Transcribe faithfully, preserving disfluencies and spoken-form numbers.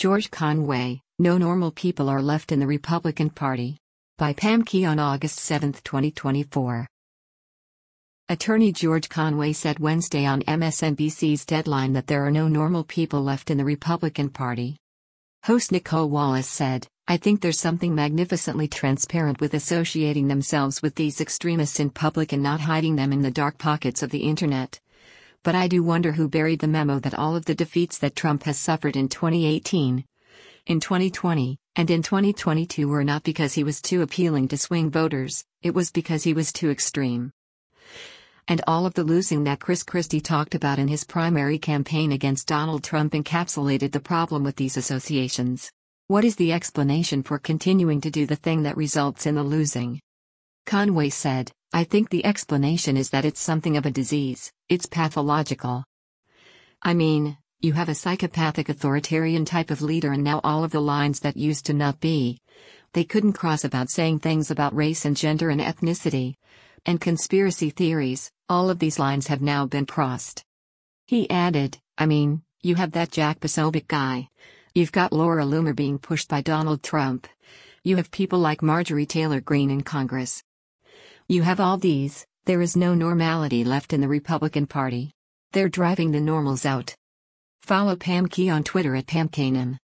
George Conway, No Normal People Are Left in the Republican Party. By Pam Key on August seventh, twenty twenty-four. Attorney George Conway said Wednesday on M S N B C's Deadline that there are no normal people left in the Republican Party. Host Nicolle Wallace said, "I think there's something magnificently transparent with associating themselves with these extremists in public and not hiding them in the dark pockets of the internet. But I do wonder who buried the memo that all of the defeats that Trump has suffered in twenty eighteen, in twenty twenty, and in twenty twenty-two were not because he was too appealing to swing voters, it was because he was too extreme. And all of the losing that Chris Christie talked about in his primary campaign against Donald Trump encapsulated the problem with these associations. What is the explanation for continuing to do the thing that results in the losing?" Conway said, "I think the explanation is that it's something of a disease, it's pathological. I mean, you have a psychopathic authoritarian type of leader and now all of the lines that used to not be. They couldn't cross about saying things about race and gender and ethnicity. And conspiracy theories, all of these lines have now been crossed." He added, "I mean, you have that Jack Posobiec guy. You've got Laura Loomer being pushed by Donald Trump. You have people like Marjorie Taylor Greene in Congress. You have all these, there is no normality left in the Republican Party. They're driving the normals out." Follow Pam Key on Twitter at PamKanem.